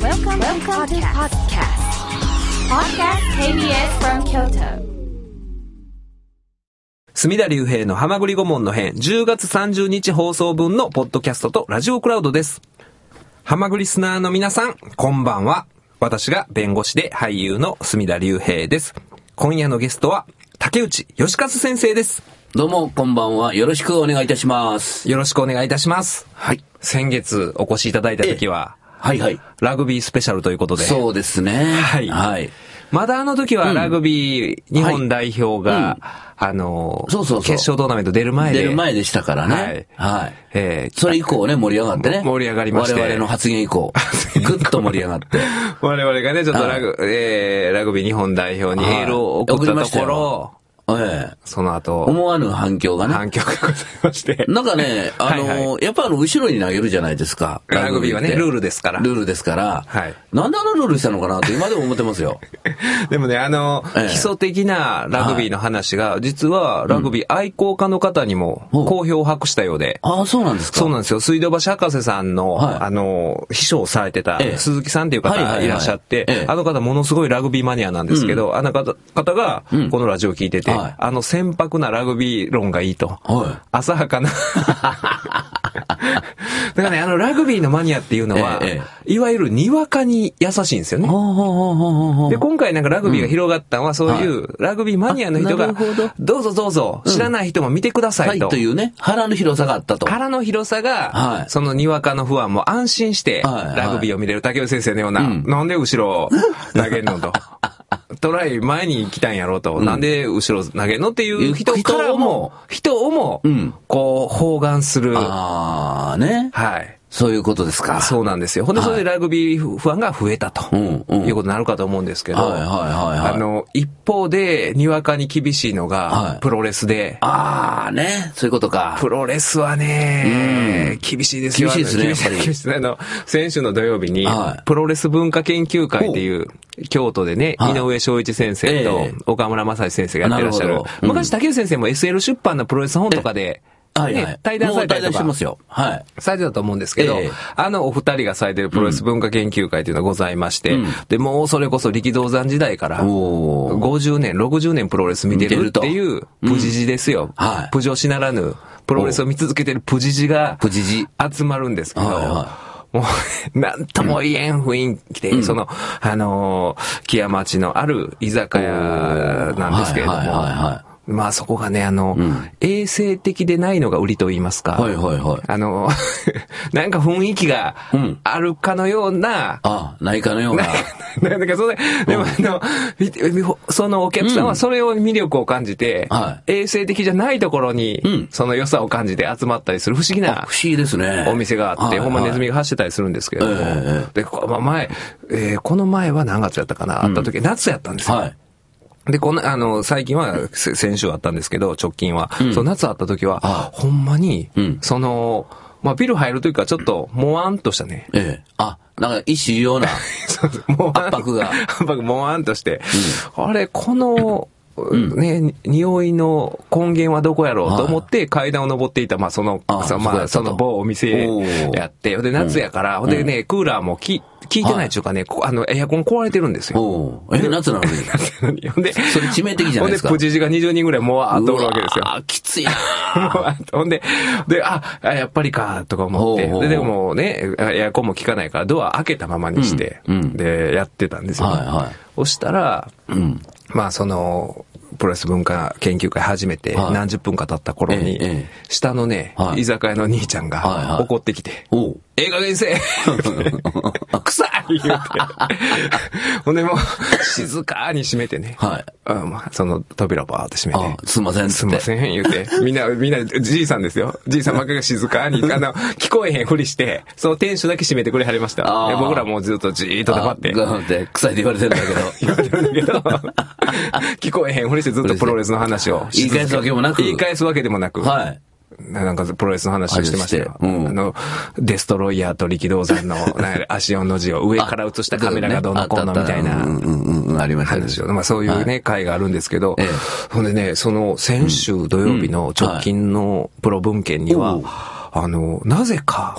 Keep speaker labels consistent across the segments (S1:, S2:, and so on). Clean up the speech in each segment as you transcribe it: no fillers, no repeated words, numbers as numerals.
S1: Welcome to podcast. Podcast KBS from Kyoto.
S2: 隅田隆平のはまぐり顧問の編、10月30日放送分のポッドキャストとラジオクラウドです。はまぐりスナーの皆さん、こんばんは。私が弁護士で俳優の隅田隆平です。今夜のゲストは竹内義和先生です。
S3: どうもこんばんは。よろしくお願いいたします。
S2: よろしくお願いいたします。はい。先月お越しいただいた時は、
S3: はいはい。
S2: ラグビースペシャルということで。
S3: そうですね。
S2: はい。はい。まだあの時はラグビー日本代表が、
S3: そう
S2: 決勝トーナメント出る前
S3: でしたからね。はい。はい。それ以降ね、盛り上がってね。
S2: 盛り上がりまして。
S3: 我々の発言以降、ぐっと盛り上がって。
S2: 我々がね、ちょっとラグビー日本代表にエールを送ったところ、その後
S3: 思わぬ反響がね。
S2: 反響がございまして。
S3: なんかね、やっぱ後ろに投げるじゃないですか。
S2: ラグビーはね、ルールですから。
S3: ルールですから。
S2: はい。
S3: なんでルールしたのかなって今でも思ってますよ。
S2: でもね、基礎的なラグビーの話が、実はラグビー愛好家の方にも好評を博したようで。
S3: ああ、そうなんですか。
S2: そうなんですよ。水道橋博士さんの、秘書をされてた鈴木さんっていう方がいらっしゃって、あの方ものすごいラグビーマニアなんですけど、あの方がこのラジオを聞いてて、船舶なラグビー論がいいと。浅はかな。だからね、ラグビーのマニアっていうのは、いわゆるにわかに優しいんですよね。で、今回なんかラグビーが広がったのは、そういうラグビーマニアの人が、どうぞどうぞ、知らない人も見てくださいと。
S3: というね、腹の広さがあったと。
S2: 腹の広さが、そのにわかの不安も安心して、ラグビーを見れる竹内先生のような、なんで後ろ投げんのと。トライ前に来たんやろうと、なんで後ろ投げんのっていう人からも、人をも、こう、包含する。
S3: ああ、ね。
S2: はい。
S3: そういうことですか。
S2: そうなんですよ。ほんで、それでラグビーファンが増えたと、いうことになるかと思うんですけど、一方で、にわかに厳しいのが、プロレスで。
S3: ああ、ね。そういうことか。
S2: プロレスはね、厳しいですよ。
S3: 厳しいですね、やっぱり。
S2: 厳しいですね。先週の土曜日に、プロレス文化研究会っていう、京都でね、井上翔一先生と岡村正史先生がやってらっしゃる。昔、竹内先生も SL 出版のプロレス本とかで、対談されたりとか、されてたと思うんですけど、お二人がされてるプロレス文化研究会というのがございまして、で、もうそれこそ力道山時代から、50年、60年プロレス見てるっていう、プジジですよ。プジョシならぬ、プロレスを見続けてるプジジが、集まるんですけど、もう、なんとも言えん雰囲気で、木屋町のある居酒屋なんですけれども、まあそこがね、衛生的でないのが売りと言いますか。なんか雰囲気があるかのような。
S3: ないかのような。
S2: なんだけど、でもそのお客さんはそれを魅力を感じて、衛生的じゃないところに、その良さを感じて集まったりする不思議な。
S3: 不思議ですね。
S2: お店があって、ほんまネズミが走ってたりするんですけれども。で、この前は何月やったかな、あった時、夏やったんですよ。で、最近は、先週あったんですけど、直近は。その夏あった時は、ほんまに、ビル入るというか、ちょっと、もわんとしたね。
S3: なんか、一種ような、圧迫が。
S2: もわんとして、あれ、この、匂いの根源はどこやろうと思って階段を登っていた、その某お店やって、で、夏やから、でね、クーラーも効いてないっていうかね、エアコン壊れてるんですよ。
S3: 夏なのに。ほんで、それ致命的じゃないですか。
S2: ほんで、プチジが20人ぐらいもわーっとおるわけですよ。
S3: きついな
S2: ほんで、やっぱりか、とか思って。でもね、エアコンも効かないからドア開けたままにして、で、やってたんですよ。そしたら、プロレス文化研究会始めて何十分か経った頃に、下のね、居酒屋の兄ちゃんが怒ってきて、ええ加減にせえ臭い言うて。ほんでもう、静かに閉めてね。その扉をバーって閉めて。
S3: すいません。
S2: すいません言うて。みんな、じいさんですよ。じいさんばっかりが静かに、聞こえへんふりして、その店主だけ閉めてくれはりました。僕らもうずっとじーっと黙って。
S3: 臭いって言われてるんだけど。
S2: 言われてるんだけど。聞こえへんふりしてずっとプロレスの話を。
S3: 言い返すわけもなく。
S2: 言い返すわけでもなく。なんかプロレスの話をしてましたよ。デストロイヤーと力道山の足4の字を上から映したカメラがどうのこうのみたいな話を、そういうね、回があるんですけど、ほんでね、その先週土曜日の直近のプロ文献には、なぜか、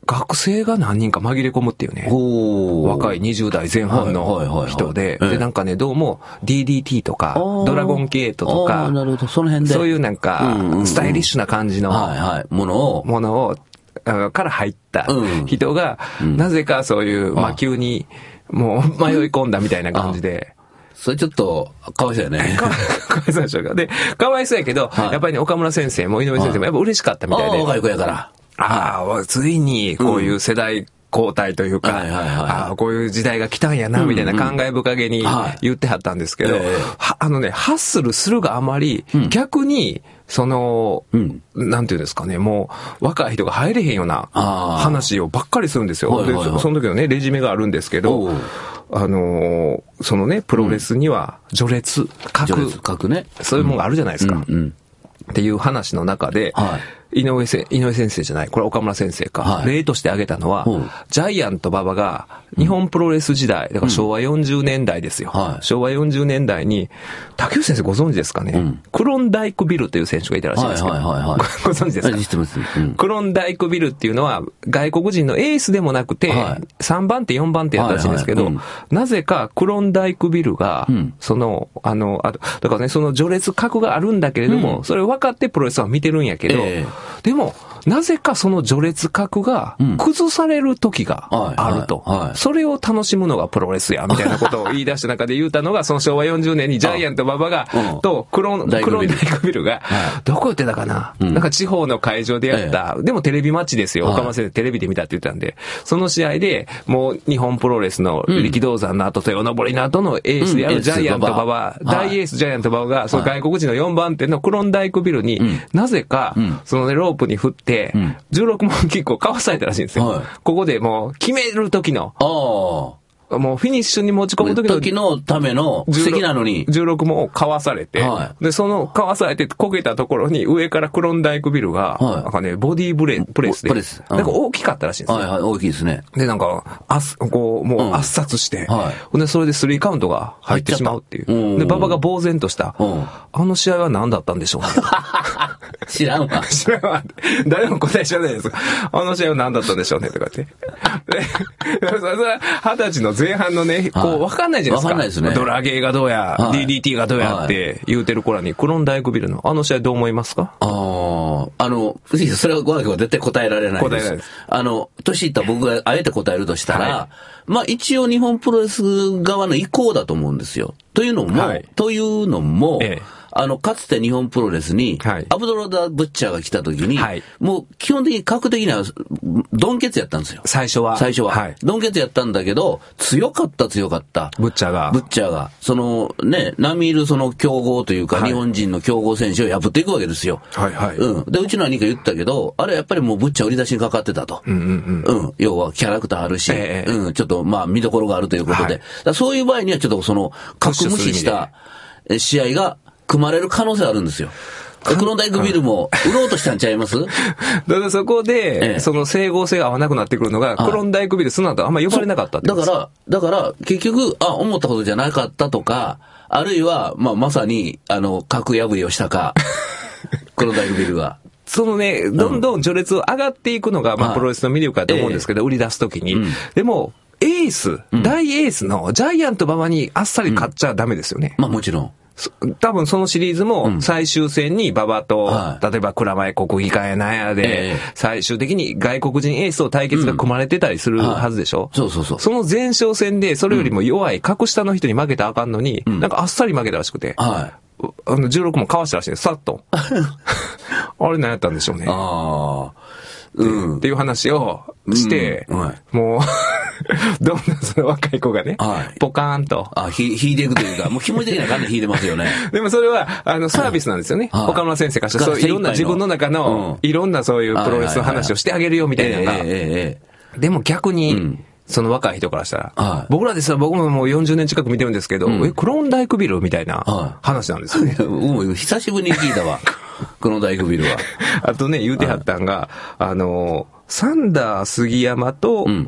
S2: 学生が何人か紛れ込むっていうね。若い20代前半の人で、で、なんかね、どうも DDT とか、ドラゴンゲートとか、
S3: なるほど、その辺で。
S2: そういうなんか、スタイリッシュな感じのものを、から入った人が、なぜかそういう魔球にもう迷い込んだみたいな感じで、
S3: それちょっと、かわいそうやね。
S2: かわいそうでしょうか。で、かわいそうやけど、やっぱりね、岡村先生も井上先生もやっぱ嬉しかったみたいで。
S3: 若い子やから。
S2: ついにこういう世代交代というか、こういう時代が来たんやな、みたいな感慨深げに言ってはったんですけど、ハッスルするがあまり、逆に、なんていうんですかね、もう、若い人が入れへんような話をばっかりするんですよ。で、その時のね、レジュメがあるんですけど、そのね、プロレスには序列、格ね、そういうものがあるじゃないですか。っていう話の中で、井上先生じゃない、これ岡村先生か、例として挙げたのは、ジャイアント馬場が日本プロレス時代、だから昭和40年代ですよ。昭和40年代に、竹内先生ご存知ですかね、クロンダイクビルという選手がいたらしいんですけど、ご存知ですか？
S3: 知ってます。
S2: クロンダイクビルっていうのは外国人のエースでもなくて、3番手4番手やったらしいんですけど、なぜかクロンダイクビルが、だからね、その序列格があるんだけれども、それを分かってプロレスは見てるんやけど、でも、なぜかその序列格が崩される時があると。それを楽しむのがプロレスや、みたいなことを言い出した中で言うたのが、その昭和40年にジャイアント馬場が、とクロンダイクビルが、どこ言ってたかな、なんか地方の会場でやった、でもテレビマッチですよ。岡村先生テレビで見たって言ったんで、その試合で、もう日本プロレスの力道山の後、豊登の後のエースであるジャイアント馬場、大エースジャイアント馬場が、その外国人の4番手のクロンダイクビルに、なぜか、そのね、ロープに振って、16問キックをかわされたらしいんですよ。ここでもう決める時の、もうフィニッシュに持ち込む
S3: 時のための布石なのに
S2: 16問をかわされて、でそのかわされてこけたところに上からクロンダイクビルが、なんかね、ボディープレスでなんか大きかったらしいんですよ。
S3: 大きいですね。
S2: でなんかこうもう圧殺して、でそれで3カウントが入ってしまうっていう。で馬場が呆然とした。あの試合は何だったんでしょうね。
S3: 知らんわ。
S2: 誰も答え知らないです。あの試合は何だったんでしょうねとかって。それは20歳の前半のね、こう分かんないじゃないですか。
S3: 分かんないですね。
S2: ドラゲーがどうや、DDT がどうやって言うてる頃に、クロンダイクビルのあの試合どう思いますか？
S3: それはごわけは絶対答えられないです。答えられないです。年いった僕があえて答えるとしたら、まあ一応日本プロレス側の意向だと思うんですよ。というのも、かつて日本プロレスに、アブドラダ・ブッチャーが来た時に、もう基本的に格的には、ドンケツやったんですよ。
S2: 最初は。
S3: ドンケツやったんだけど、強かった。ブッチャーが。そのね、並みいるその強豪というか、日本人の強豪選手を破っていくわけですよ。で、うちの兄が言ったけど、あれやっぱりもうブッチャー売り出しにかかってたと。要はキャラクターあるし、ちょっとまあ見どころがあるということで。そういう場合にはちょっとその、格無視した試合が、組まれる可能性あるんですよ。クロンダイクビルも売ろうとしたんちゃいます？
S2: だからそこで、その整合性が合わなくなってくるのが、クロンダイクビルその後あんま呼ばれなかったってことですか？
S3: だから結局、思ったことじゃなかったとか、あるいは、まさに、格破りをしたか、クロンダイクビルが。
S2: そのね、どんどん序列を上がっていくのが、プロレスの魅力だと思うんですけど、売り出すときに。でも、エース、大エースのジャイアント馬場にあっさり勝っちゃダメですよね。
S3: もちろん。
S2: 多分そのシリーズも最終戦に馬場と、例えば蔵前国技館やなんやで、最終的に外国人エースと対決が組まれてたりするはずでしょ？
S3: そう。
S2: その前哨戦でそれよりも弱い格下の人に負けたらあかんのに、なんかあっさり負けたらしくて、16もかわしたらしいです、さっと。あれ何やったんでしょうね。っていう話をして、もう、どんなその若い子がね、ポカーンと。
S3: 引いていくというか、もう気持ち的な感じで引いてますよね。
S2: でもそれは、サービスなんですよね。岡村先生からしたら、そういろんな自分の中の、いろんなそういうプロレスの話をしてあげるよみたいなのが。でも逆に、その若い人からしたら、僕らですら僕ももう40年近く見てるんですけど、クロンダイクビルみたいな話なんですよね。
S3: 久しぶりに聞いたわ。クロンダイクビルは。
S2: あとね、言うてはったんが、サンダー杉山と、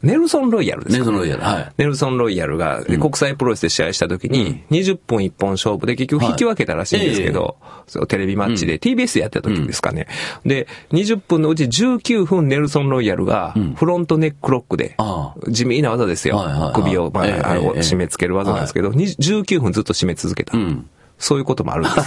S2: ネルソン・ロイヤルですか、
S3: ネルソン・ロイヤル。はい。
S2: ネルソン・ロイヤルが国際プロレスで試合した時に、20分一本勝負で結局引き分けたらしいんですけど、そうテレビマッチで TBS でやってた時ですかね。で、20分のうち19分ネルソン・ロイヤルがフロントネックロックで、地味な技ですよ。首を、締め付ける技なんですけど、19分ずっと締め続けた。そういうこともあるんです。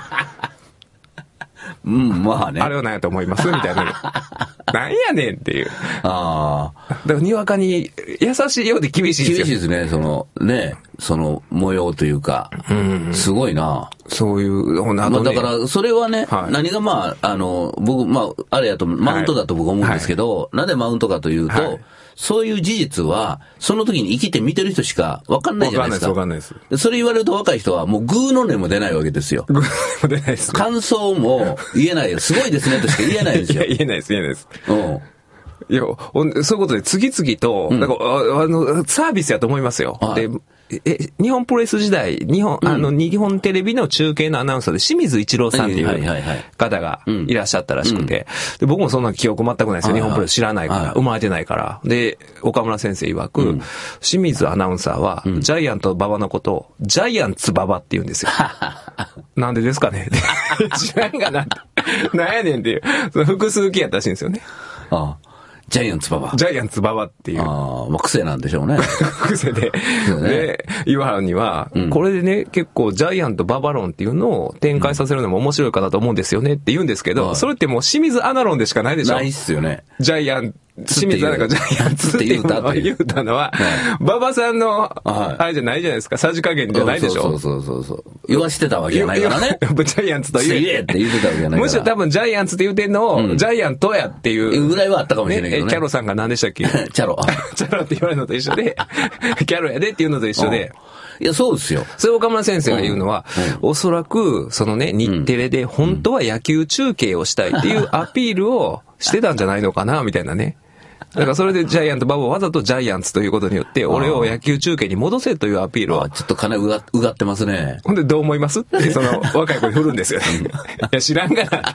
S3: まあね。
S2: あれは何やと思いますみたいな。なんやねんっていう。だからにわかに優しいようで厳しいですよ。
S3: 厳しいですね。その模様というか。すごいな。
S2: そういう、
S3: だからそれはね、何が僕、あれやと、マウントだと僕思うんですけど、なんでマウントかというと、そういう事実は、その時に生きて見てる人しか分かんないじゃないですか。
S2: 分かんないです。
S3: それ言われると若い人はもうグーの音も出ないわけですよ。
S2: グーの音も出ないです。
S3: 感想も言えないよ。すごいですねとしか言えないですよ。
S2: 言えないです。いや、そういうことで次々と、サービスやと思いますよ。で日本プロレス時代、日本テレビの中継のアナウンサーで清水一郎さんっていう方がいらっしゃったらしくて、で僕もそんな記憶全くないですよ。日本プロレス知らないから、生まれてないから。で、岡村先生曰く、清水アナウンサーは、ジャイアント馬場のことを、ジャイアンツ馬場って言うんですよ。なんでですかね知らんがなって。なんやねんっていう。その複数形やったらしいんですよね。
S3: ジャイアンツ馬場。
S2: ジャイアンツ馬場っていう。
S3: 癖なんでしょうね。
S2: 癖で。で、岩原には、これでね、結構ジャイアント馬場論っていうのを展開させるのも面白いかなと思うんですよねって言うんですけど、それってもう清水アナ論でしかないでしょ。
S3: ないっすよね。
S2: ジャイアン清水アナがジャイアンツって言うたのは、馬場さんの、あれじゃないじゃないですか、さじ加減じゃないでしょ。
S3: そう。言わしてたわけじゃないからね。
S2: ジャイアンツと言
S3: えって言ってたわけじゃないから。
S2: むしろ多分ジャイアンツって言うてんのを、ジャイアントやっていう。
S3: ぐらいはあったかもしれないけどね。
S2: キャロさんが何でしたっけ
S3: チャロ。
S2: チャロって言われるのと一緒で、キャロやでっていうのと一緒で。
S3: いや、そうですよ。
S2: それ岡村先生が言うのは、おそらく、そのね、日テレで本当は野球中継をしたいっていうアピールをしてたんじゃないのかな、みたいなね。だからそれでジャイアント馬場をわざとジャイアンツということによって、俺を野球中継に戻せというアピールを。
S3: ちょっと金うがってますね。
S2: ほんでどう思いますってその若い子に振るんですよね。いや知らんがなって。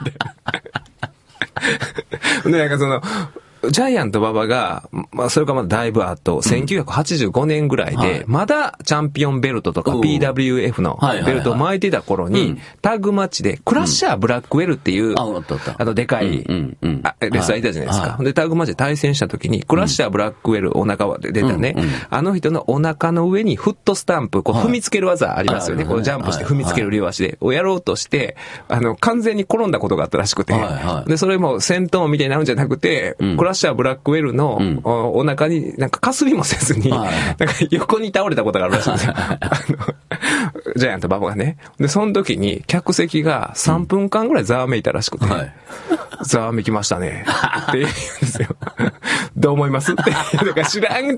S2: でなんかその、ジャイアント馬場が、それからまだだいぶ後、1985年ぐらいで、まだチャンピオンベルトとか PWF のベルトを巻いてた頃に、タッグマッチでクラッシャーブラックウェルっていう、でかいレスラーいたじゃないですか。で、タッグマッチで対戦した時に、クラッシャーブラックウェルお腹で出たね、あの人のお腹の上にフットスタンプ、踏みつける技ありますよね。ジャンプして踏みつける両足で、をやろうとして、完全に転んだことがあったらしくて、で、それも戦闘みたいになるんじゃなくて、クラッシャーブラックウェルのお腹になんかかすりもせずに、なんか横に倒れたことがあるらしいんですよ。ジャイアント馬場がね。で、その時に客席が3分間ぐらいざわめいたらしくて、ざわめきましたね。って言うんですよ。どう思いますって。だから知らんって。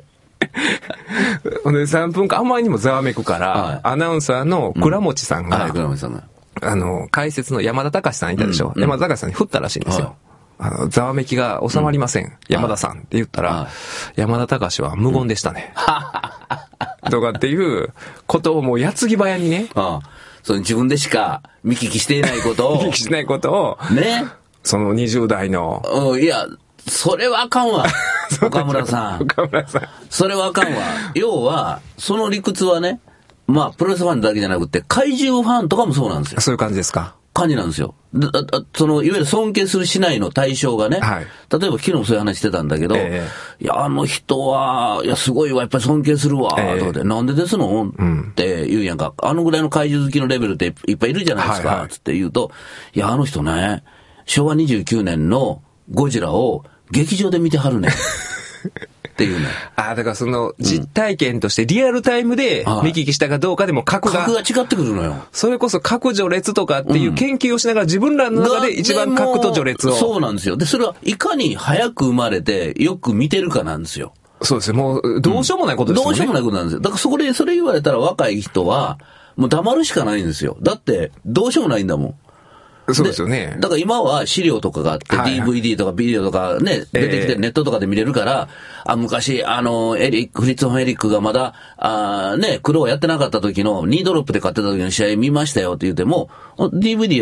S2: で、3分間あまりにもざわめくから、アナウンサーの倉持さんが、解説の山田隆さんいたでしょ。山田隆さんに振ったらしいんですよ。ざわめきが収まりません。山田さんって言ったら、山田隆は無言でしたね。とかっていうことをもう矢継ぎ早にね。
S3: その自分でしか見聞きしていないことを。
S2: 見聞きしてないことを。
S3: ね。
S2: その20代の。
S3: いや、それはあかんわ。岡村さん。
S2: 岡村さん。
S3: それはあかんわ。要は、その理屈はね、プロレスファンだけじゃなくて、怪獣ファンとかもそうなんですよ。
S2: そういう感じですか。
S3: 感じなんですよ。その、いわゆる尊敬するしないの対象がね、例えば昨日もそういう話してたんだけど、いや、あの人は、いや、すごいわ、やっぱり尊敬するわ、とかで、なんでですのって言うやんか。あのぐらいの怪獣好きのレベルっていっぱいいるじゃないですか、つって言うと、いや、あの人ね、昭和29年のゴジラを劇場で見てはるね。っていうね。
S2: だからその実体験としてリアルタイムで見聞きしたかどうかでも格が
S3: 違ってくるのよ。
S2: それこそ格序列とかっていう研究をしながら自分らの中で一番格と序列を。
S3: そうなんですよ。で、それはいかに早く生まれてよく見てるかなんですよ。
S2: そうですよ。もうどうしようもないことですよね。
S3: どうしようもないことなんですよ。だからそれ言われたら若い人はもう黙るしかないんですよ。だってどうしようもないんだもん。
S2: そうですよね。
S3: だから今は資料とかがあって、DVD とかビデオとかね、出てきてネットとかで見れるから、昔、フリッツ・ホン・エリックがまだ、クローやってなかった時の2ドロップで買ってた時の試合見ましたよって言っても、DVD やろっ 、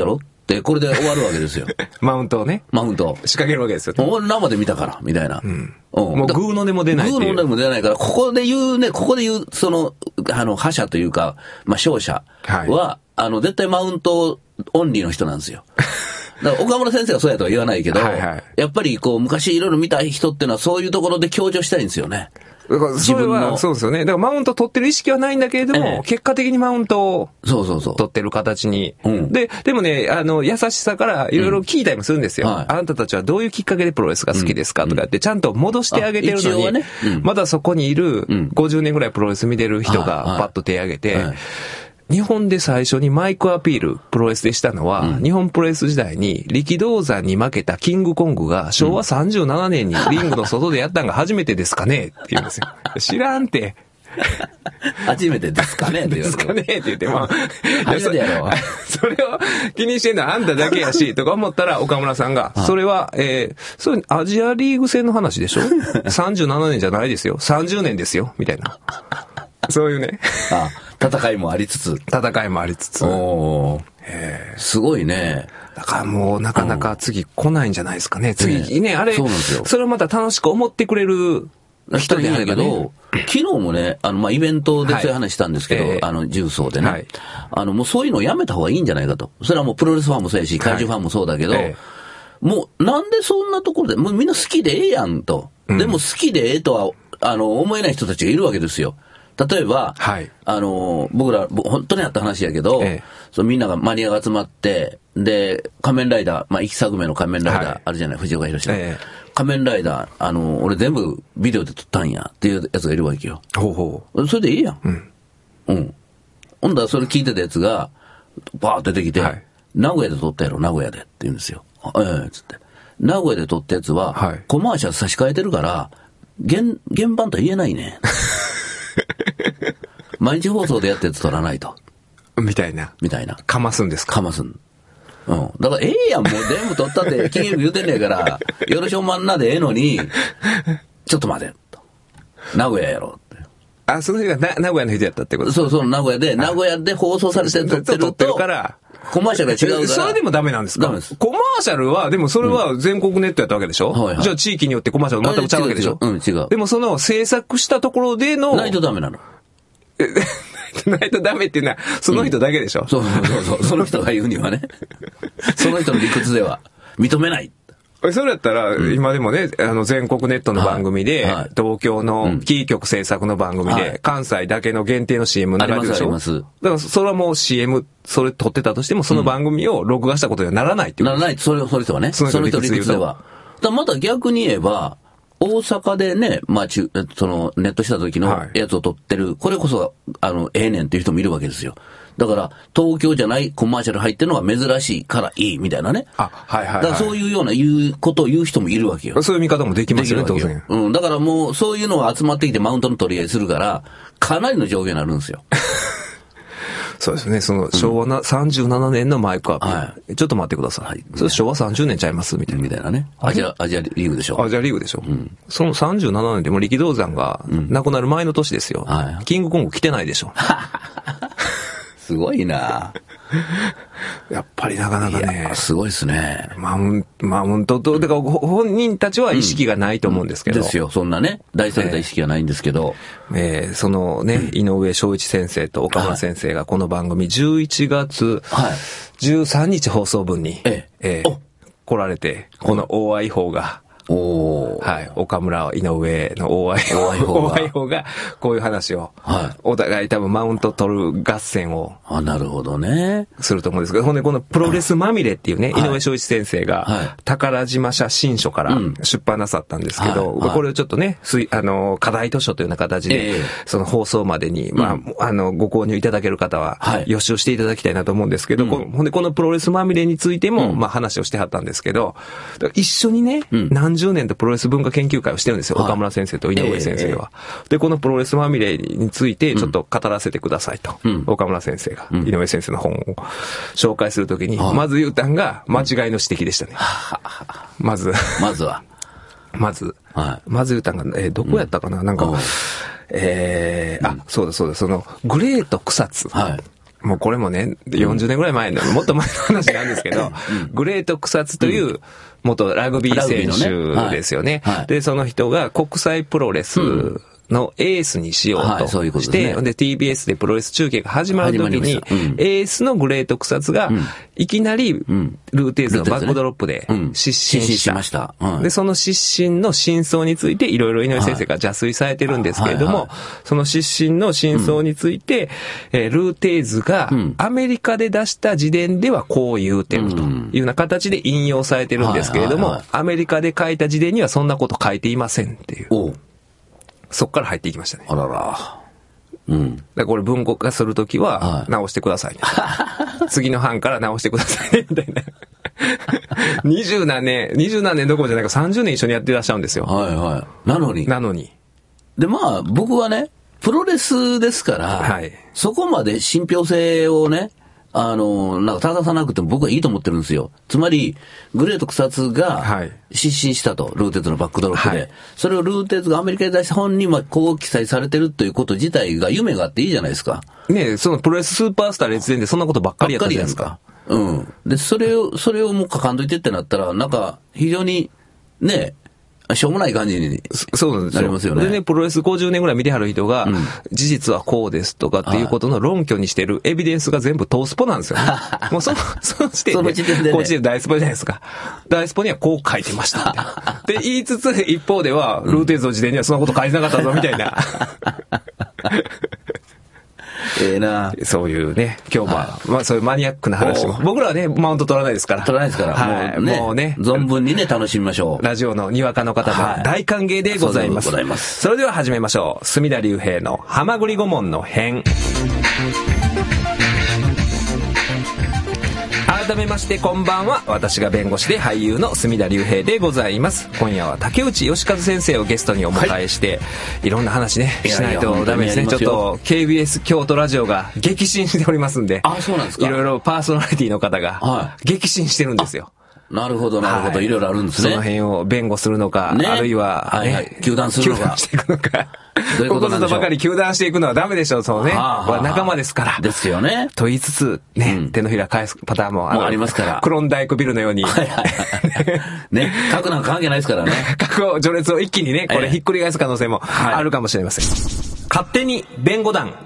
S3: これで終わるわけですよ。
S2: マウントをね。
S3: マウント。
S2: 仕掛けるわけですよ、ね。
S3: 俺生で見たから、みたいな。
S2: もうグーの音も出ないっていう。
S3: グーの音も出ないから、ここで言う、その、覇者というか、勝者は、絶対マウントオンリーの人なんですよ。だから岡村先生がそうやとは言わないけど、やっぱり昔いろいろ見た人っていうのはそういうところで強調したいんですよね。
S2: だからそれはそうですよね。だからマウント取ってる意識はないんだけれども、結果的にマウントを取ってる形に。でもね、優しさからいろいろ聞いたりもするんですよ。あなたたちはどういうきっかけでプロレスが好きですかとかってちゃんと戻してあげてるのに、まだそこにいる50年ぐらいプロレス見てる人がパッと手挙げて、日本で最初にマイクアピール、プロレスでしたのは、日本プロレス時代に力道山に負けたキングコングが昭和37年にリングの外でやったんが初めてですかねって言うんですよ。知らんて。
S3: 初めてですかねって言
S2: ですかねって言って、まあ、
S3: 初めてやろ。
S2: それを気にしてんのはあんただけやし、とか思ったら岡村さんが、それは、それアジアリーグ戦の話でしょ ?37 年じゃないですよ。30年ですよ。みたいな。そういうね。
S3: 戦いもありつつ。
S2: 戦いもありつつ。
S3: すごいね。
S2: だからもうなかなか次来ないんじゃないですかね。次ね、あれ、それをまた楽しく思ってくれる人であればね。
S3: 昨日もね、イベントでそういう話したんですけど、重曹でね。もうそういうのをやめた方がいいんじゃないかと。それはもうプロレスファンもそうやし、怪獣ファンもそうだけど、もうなんでそんなところで、もうみんな好きでええやんと。でも好きでええとは、思えない人たちがいるわけですよ。例えば、僕ら、本当にあった話やけど、みんながマニアが集まって、で、仮面ライダー、一作目の仮面ライダーあるじゃない、藤岡弘の。仮面ライダー、俺全部ビデオで撮ったんやっていうやつがいるわけよ。それでいいやん。ほんだらそれ聞いてたやつが、バーッ出てきて、名古屋で撮ったやろ、名古屋でって言うんですよ。つって。名古屋で撮ったやつは、コマーシャル差し替えてるから、原版とは言えないね。毎日放送でやったやつ撮らないと。
S2: みたいな。かますんですか。
S3: かますん。だからええやん、もう全部撮ったって金額言うてんねんから、よろしおまんなでええのに、ちょっと待て、と。名古屋やろって。
S2: その人が名古屋の人やったってこと
S3: そう、名古屋で放送されて撮ってるから、コマーシャルが違うから。
S2: それでもダメなんですか？
S3: ダメです。
S2: コマーシャルは、でもそれは全国ネットやったわけでしょ？じゃあ地域によってコマーシャル全くちゃうわけでしょ？
S3: 違う。
S2: でもその制作したところでの。
S3: ないとダメなの。
S2: ないとダメっていうのは、その人だけでしょ？
S3: そう。その人が言うにはね。その人の理屈では認めない。
S2: それやったら、今でもね、全国ネットの番組で、東京のキー局制作の番組で、関西だけの限定の CM 流れるでしょ？
S3: あります。
S2: だから、それはもう CM、それ撮ってたとしても、その番組を録画したことにはならないっていう。
S3: ならない。その人はね。その人の理屈では。また逆に言えば、大阪でね、ネットした時のやつを撮ってる、これこそ、ええねんっていう人もいるわけですよ。だから、東京じゃないコマーシャル入ってるのが珍しいからいいみたいなね。だからそういうようなことを言う人もいるわけよ。
S2: そういう見方もできますよね、当然。
S3: だからもう、そういうのが集まってきてマウントの取り合いするから、かなりの上下になるんですよ。
S2: そうですね、昭和37年のマイクアップ。はい、ちょっと待ってください。それ昭和30年ちゃいますみたいなね。
S3: アジアリーグでしょ。
S2: アジアリーグでしょ。その37年でも力道山が亡くなる前の年ですよ。キングコング来てないでしょ。
S3: すごいな
S2: やっぱりなかなかね。
S3: すごいですね。
S2: マウントと、だから本人たちは意識がないと思うんですけど。
S3: ですよ、そんなね、大された意識がないんですけど。
S2: そのね、井上翔一先生と岡村先生がこの番組11月13日放送分に、来られて、この大愛法が、はい。岡村、井上の大愛法が、こういう話を、お互い多分マウント取る合戦を、
S3: なるほどね。
S2: すると思うんですけど、ほんでこのプロレスまみれっていうね、井上翔一先生が、宝島写真書から出版なさったんですけど、これをちょっとね、課題図書というような形で、その放送までに、ご購入いただける方は、予習していただきたいなと思うんですけど、ほんでこのプロレスまみれについても、話をしてはったんですけど、一緒にね、何十年とプロレス文化研究会をしてるんですよ。岡村先生と井上先生は。で、このプロレスまみれについてちょっと語らせてくださいと。岡村先生が、井上先生の本を紹介するときに、まず言うたんが間違いの指摘でしたね。まず言うたんが、どこやったかな、なんか、そうだ、グレート草津。 もうこれもね、40年ぐらい前の、もっと前の話なんですけど、グレート草津という元ラグビー選手ですよね。で、その人が国際プロレスのエースにしようとして、で、TBS でプロレス中継が始まる時に、エースのグレート草津が、いきなり、ルーテーズのバックドロップで失神しました。で、その失神の真相について、いろいろ井上先生が邪推されてるんですけれども、その失神の真相について、ルーテーズがアメリカで出した自伝ではこう言うてるというような形で引用されてるんですけれども、アメリカで書いた自伝にはそんなこと書いていませんっていう。そっから入っていきましたね。
S3: あらら。だ
S2: からこれ文庫化するときは、直してくださいね。次の版から直してくださいね、みたいな。20何年どころじゃないか30年一緒にやってらっしゃるんですよ。
S3: なのに。で、まあ、僕はね、プロレスですから、そこまで信憑性をね、なんか正さなくても僕はいいと思ってるんですよ。つまり、グレート草津が失神したと、ルーテーズのバックドロップで。それをルーテーズがアメリカで出した本にこう記載されてるということ自体が夢があっていいじゃないですか。
S2: ねえ、そのプロレススーパースター列伝でそんなことばっかりやったじゃないですか。
S3: で、それをもう書かんといてってなったら、なんか、非常に、ね、しょうもない感じになりますよね。
S2: でね、プロレス50年ぐらい見てはる人が、事実はこうですとかっていうことの論拠にしてるエビデンスが全部トースポなんですよね。もうその時点で、こっちで大スポじゃないですか。大スポにはこう書いてましたみたいな。で、言いつつ、一方では、ルーテーズの時点にはそんなこと書いてなかったぞみたいな。そういうね、今日は、まあそういうマニアックな話も。僕らはね、マウント取らないですから。
S3: 取らないですから。もうね、存分にね、楽しみましょう。
S2: ラジオのにわかの方も大歓迎でございます。それでは始めましょう。隅田隆平のはまぐり顧問の編。改めましてこんばんは。私が弁護士で俳優の隅田隆平でございます。今夜は竹内義和先生をゲストにお迎えして、いろんな話ねしないとダメですね。ちょっと KBS 京都ラジオが激震しておりますんで、
S3: そうなんですか。
S2: いろいろパーソナリティの方が激震してるんですよ。
S3: なるほど、いろいろあるんですね。
S2: その辺を弁護するのか、あるいは、
S3: 糾弾するのか。
S2: していくのか。
S3: どういうことなんでしょう。
S2: ここぞとばかり糾弾していくのはダメでしょう、そうね。仲間ですから。
S3: ですよね。
S2: と言いつつ、ね、手のひら返すパターンも
S3: ありますから。
S2: クロンダイクビルのように。
S3: ね、核なんか関係ないですからね。
S2: 核を、序列を一気にね、これひっくり返す可能性もあるかもしれません。勝手に弁護団。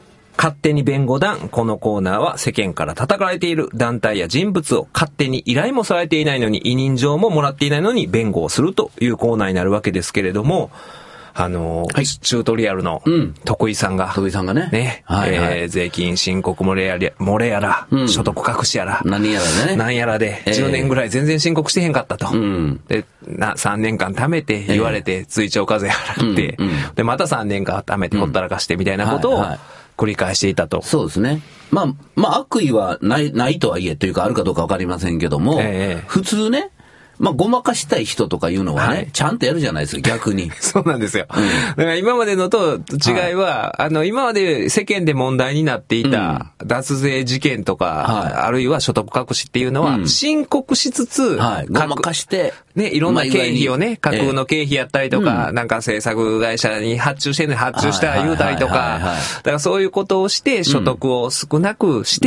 S2: このコーナーは世間から叩かれている団体や人物を勝手に依頼もされていないのに、委任状ももらっていないのに弁護をするというコーナーになるわけですけれども、チュートリアルの徳井さんが、ね、税金申告漏れやら、所得隠しやら、
S3: 何やらで、
S2: 10年ぐらい全然申告してへんかったと。で、3年間貯めて言われて、追徴課税払って、で、また3年間貯めてほったらかしてみたいなことを、繰り返していたと。
S3: そうですね。まあ悪意はないとはいえというかあるかどうかわかりませんけども、普通ね、ごまかしたい人とかいうのはね、ちゃんとやるじゃないですか、逆に。
S2: そうなんですよ。だから今までのと違いは、今まで世間で問題になっていた脱税事件とか、あるいは所得隠しっていうのは、申告しつつ、
S3: ごまかして、
S2: ね、いろんな経費をね、架空の経費やったりとか、なんか制作会社に発注してんのに発注したら言うたりとか、だからそういうことをして、所得を少なくして、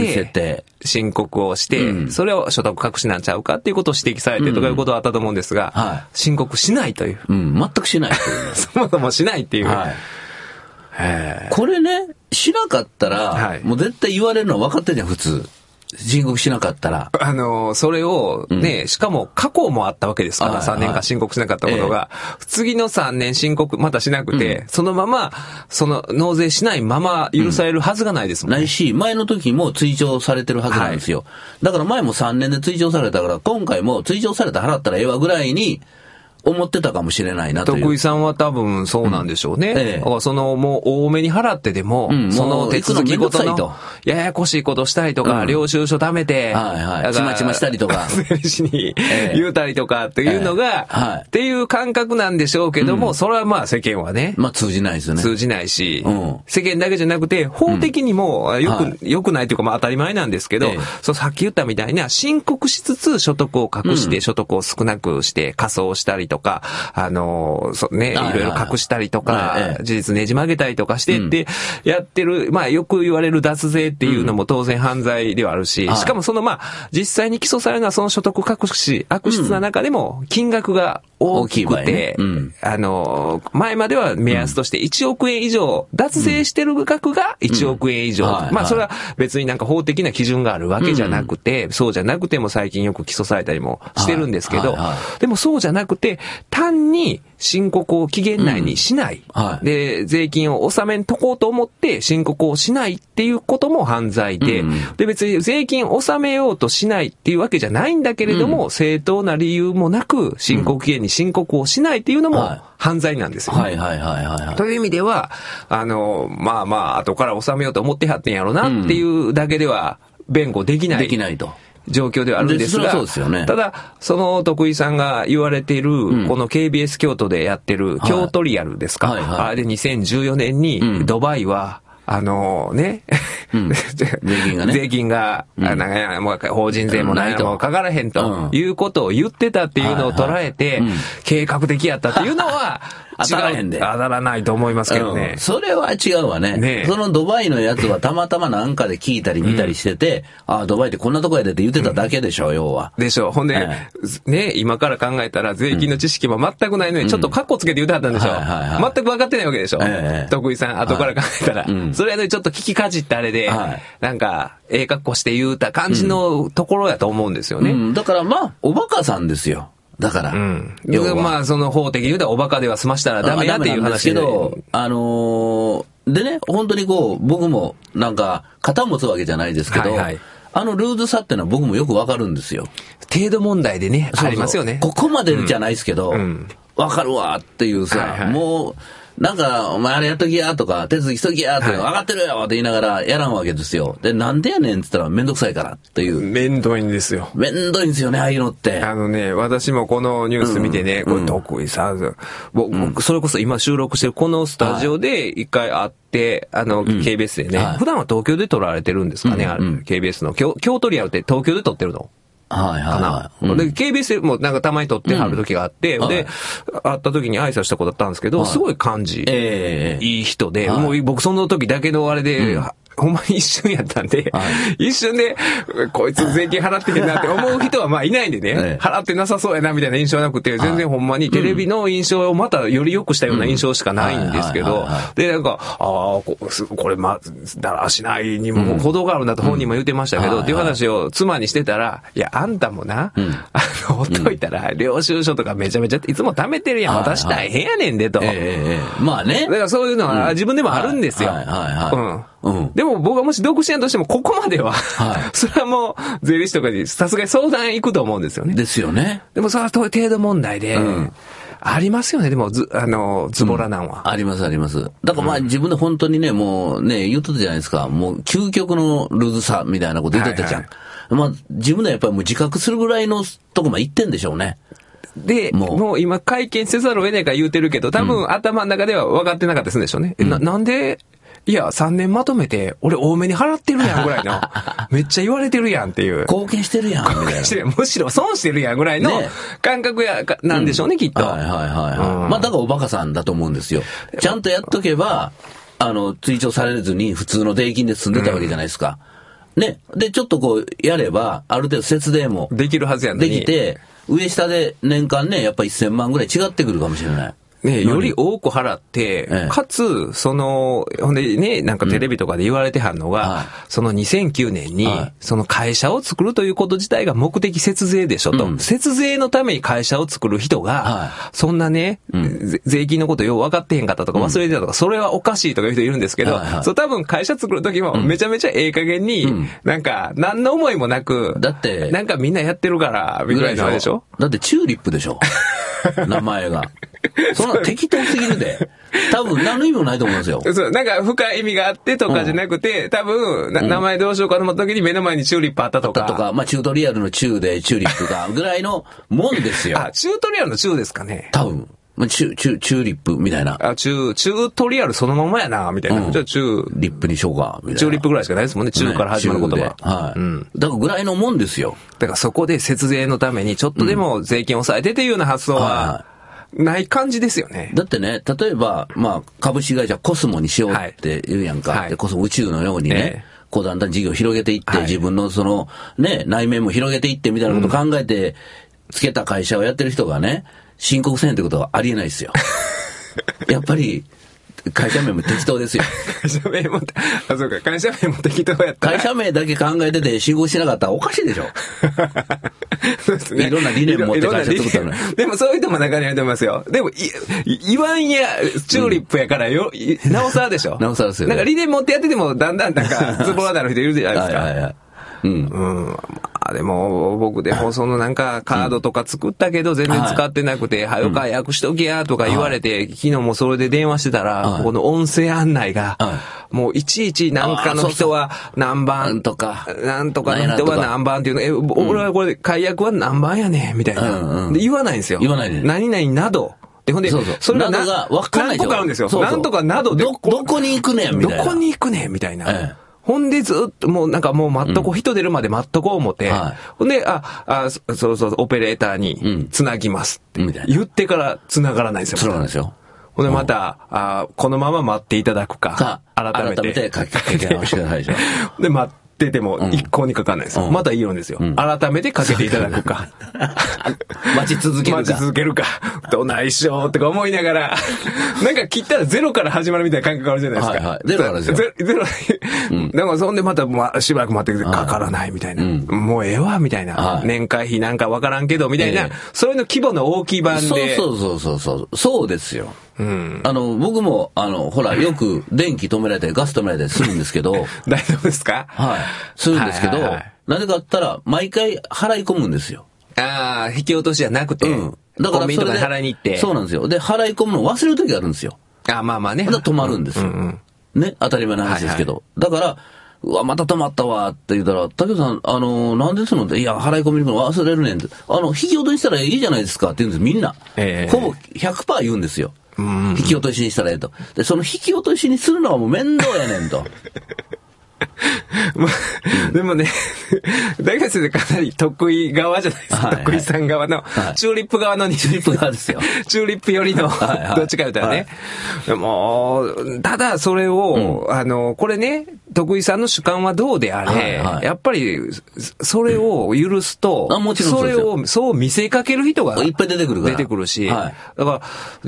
S2: 申告をして、それを所得隠しなんちゃうかっていうことを指摘されてとかいうことはあったと思うんですが、申告しないという。
S3: 全くしないという。
S2: そもそもしないっていう。
S3: これね、しなかったら、もう絶対言われるのは分かってるじゃん、普通。申告しなかったら。
S2: それをね、しかも過去もあったわけですから、3年間申告しなかったことが、次の3年申告またしなくて、そのまま、納税しないまま許されるはずがないですもんね。
S3: ないし、前の時も追徴されてるはずなんですよ。だから前も3年で追徴されたから、今回も追徴された払ったらええわぐらいに、思ってたかもしれないなという。
S2: 徳井さんは多分そうなんでしょうね。もう多めに払ってでも、その手続きごとのややこしいことしたりとか、領収書貯めて、
S3: ちまちましたりとか、
S2: 税理士に言うたりとかっていうのが、っていう感覚なんでしょうけども、それはまあ世間はね。
S3: 通じないですよね。
S2: 通じないし、世間だけじゃなくて、法的にも良くないというか、まあ当たり前なんですけど、さっき言ったみたいな申告しつつ所得を隠して所得を少なくして仮装したりととか、いろいろ隠したりとか、事実ねじ曲げたりとかしてってやってる、まあよく言われる脱税っていうのも当然犯罪ではあるし、しかもそのまあ、実際に起訴されるのはその所得隠し、悪質な中でも金額が大きくて、前までは目安として1億円以上、脱税してる額が1億円以上。まあそれは別になんか法的な基準があるわけじゃなくて、そうじゃなくても最近よく起訴されたりもしてるんですけど、でもそうじゃなくて、単に申告を期限内にしない。で、税金を納めんとこうと思って申告をしないっていうことも犯罪で、で別に税金を納めようとしないっていうわけじゃないんだけれども、正当な理由もなく申告期限に申告をしないっていうのも犯罪なんですよ。という意味では、まあまあ、後から納めようと思ってはってんやろなっていうだけでは弁護できない。と。状況ではあるんですが、ただ、その徳井さんが言われている、この KBS 京都でやってる京都リアルですか。あれで2014年にドバイは、税金が、もう法人税もないもかからへんということを言ってたっていうのを捉えて、計画的やったっていうのは、
S3: 当たらへんで。
S2: 当たらないと思いますけどね。
S3: それは違うわね。そのドバイのやつはたまたまなんかで聞いたり見たりしてて、ドバイってこんなとこやでって言ってただけでしょ、要は。
S2: でしょ。ほんで、ね、今から考えたら税金の知識も全くないのに、ちょっとカッコつけて言ってはったんでしょ。全く分かってないわけでしょ。徳井さん、後から考えたら。それでちょっと聞きかじってあれで、なんか、格好して言うた感じのところやと思うんですよね。
S3: だからまあ、おバカさんですよ。だから。
S2: まあ、その法的に言うとおバカでは済ましたらダメやっていう話で。
S3: でね、本当に僕もなんか、肩持つわけじゃないですけど、ルーズさっていうのは僕もよくわかるんですよ。
S2: 程度問題でね、ありますよね。
S3: ここまでじゃないですけど、わかるわっていうさ、もう、なんか、お前あれやっときやとか、手続きしときやとか、分かってるよって言いながらやらんわけですよ。で、なんでやねんって言ったらめんどくさいからっていう。
S2: めんどいんですよ。
S3: めんどいんですよね、ああいうのって。
S2: 私もこのニュース見てね、これ徳井さん、僕、それこそ今収録してるこのスタジオで一回会って、KBS でね、普段は東京で撮られてるんですかね、KBS の。京都リアルって東京で撮ってるの。で、KBS もなんかたまに撮ってはる時があって、で、会った時に挨拶した子だったんですけど、すごい感じ、いい人で、もう僕その時だけのあれで、ほんまに一瞬やったんで、一瞬で、こいつ税金払ってへんなって思う人はまあいないんでね、払ってなさそうやなみたいな印象なくて、全然ほんまにテレビの印象をまたより良くしたような印象しかないんですけど、で、なんか、これだらしないにも程があるなと本人も言ってましたけど、っていう話を妻にしてたら、いや、あんたもな、ほっといたら、領収書とかめちゃめちゃいつも貯めてるやん、私大変やねんでと。
S3: まあね。
S2: だからそういうのは自分でもあるんですよ。でも僕はもし独身やとしてもここまでは、それはもう税理士とかにさすがに相談行くと思うんですよね。
S3: ですよね。
S2: でもそれは程度問題で、ありますよね、でもズボラなんは。
S3: ありますあります。だからまあ自分で本当にね、もうね、言っとったじゃないですか。もう究極のルーズさみたいなこと言っとったじゃん。まあ自分でやっぱりもう自覚するぐらいのとこまで行ってんでしょうね。
S2: で、もう今会見せざるを得ないから言うてるけど、多分頭の中では分かってなかったりするんでしょうね。なんで、いや、3年まとめて、俺多めに払ってるやんぐらいの、めっちゃ言われてるやんっていう。
S3: 貢献してるやん。
S2: 貢献してるやん。むしろ損してるやんぐらいの感覚なんでしょうね、きっと。
S3: まあだからおバカさんだと思うんですよ。ちゃんとやっとけば、追徴されずに普通の税金で済んでたわけじゃないですか。ね。で、ちょっとやれば、ある程度節税も。
S2: できるはずやん
S3: ね。できて、上下で年間ね、やっぱ1000万ぐらい違ってくるかもしれない。
S2: ね、より多く払って、かつ、ほんでね、なんかテレビとかで言われてはんのが、その2009年に、その会社を作るということ自体が目的節税でしょと。節税のために会社を作る人が、そんなね、税金のことよう分かってへんかったとか忘れてたとか、それはおかしいとかいう人いるんですけど、そう多分会社作るときもめちゃめちゃええ加減に、なんか、何の思いもなく、
S3: だって、
S2: なんかみんなやってるから、ぐらいのあれでしょ？
S3: だってチューリップでしょ名前が。そんな適当すぎるで。多分何の意味もないと思うんですよ。
S2: そう、なんか深い意味があってとかじゃなくて、多分、名前どうしようかと思った時に目の前にチューリップあったとか。
S3: まあチュートリアルのチューでチューリップがぐらいのもんですよ。
S2: チュートリアルのチューですかね。
S3: 多分。チューリップみたいな。
S2: チュートリアルそのままやな、みたいな。じゃあチュー
S3: リップにしようか、みたいな。
S2: チューリップぐらいしかないですもんね、チューから始まる言葉。
S3: はい。だからぐらいのもんですよ。
S2: だからそこで節税のためにちょっとでも税金を抑えてというような発想は、 ない感じですよね。
S3: だってね、例えば、まあ、株式会社コスモにしようって言うやんか。はい、でコスモ宇宙のようにね、こうだんだん事業を広げていって、自分のその、ね、内面も広げていってみたいなことを考えて、つけた会社をやってる人がね、申告せんってことはありえないですよ。やっぱり、会社名も適当ですよ。
S2: 会社名も、そうか、会社名も適当やったら。
S3: 会社名だけ考えてて申告しなかったらおかしいでしょ。そうですね。いろんな理念持って会社作ったのに。
S2: でもそういう人も中にはいますよ。でも、言わんや、チューリップやからよ、なおさらでしょ。
S3: なおさらですよ、
S2: なんか理念持ってやってても、だんだんなんか、ズボラなる人いるじゃないですか。はいはいはい。まあでも、僕でもそのなんかカードとか作ったけど全然使ってなくて、はよ解約しとけやとか言われて、昨日もそれで電話してたら、この音声案内が、もういちいちなんかの人は何番とか、なんとかの人は何番っていうの、俺はこれ解約は何番やねんみたいな。で言わないんですよ。
S3: 言わないで。
S2: 何々など。で、ほんで、それが何個かあるんですよ。なんとかなどで。
S3: どこに行くねんみたいな。
S2: どこに行くねんみたいな。ほんでずっと、もうなんかもう待っとこう、人出るまで待っとこう思って、ほんで、そう、オペレーターに繋ぎますって言ってから繋がらないですよ。
S3: そうなんですよ。
S2: ほんでまた、このまま待っていただくか、改めて
S3: 書き直してくださいでしょ。
S2: で、待ってても一向にかかんないですよ。またいいんですよ。改めてかけていただくか。
S3: 待ち続けるか。
S2: 待ち続けるか。どないしょとか思いながら、なんか切ったらゼロから始まるみたいな感覚あるじゃないですか。
S3: はいはい。ゼロからですよ。
S2: ゼロ。でもそんでまたしばらく待ってかからないみたいな。もうええわみたいな。年会費なんかわからんけどみたいな。それの規模の大きい版で。
S3: そうですよ。僕も、ほら、よく電気止められたり、ガス止められたりするんですけど。
S2: 大丈夫ですか？
S3: はい。するんですけど、なぜかったら、毎回払い込むんですよ。
S2: ああ、引き落としじゃなくて。
S3: だから、
S2: コンビニとかで払いに行って。
S3: そうなんですよ。で、払い込むの忘れる時があるんですよ。
S2: まあね。
S3: 止まるんですよ。ね、当たり前の話ですけど。だから、うわ、また止まったわって言ったら、竹内さん、なんですのって、いや、払い込みに行くの忘れるねんって。引き落とししたらいいじゃないですかって言うんです、みんな。ほぼ 100% 言うんですよ。引き落としにしたらええと。で、その引き落としにするのはもう面倒やねんと。
S2: でもね、大学生でかなり得意側じゃないですか。得意さん側の、チューリップ側の
S3: チューリップ側ですよ。
S2: チューリップ寄りの、どっちか言うたらね。でも、ただそれを、これね、得意さんの主観はどうであれ、やっぱり、それを許すと、それを、そう見せかける人が
S3: いっぱい出てくるから。
S2: 出てくるし、だから、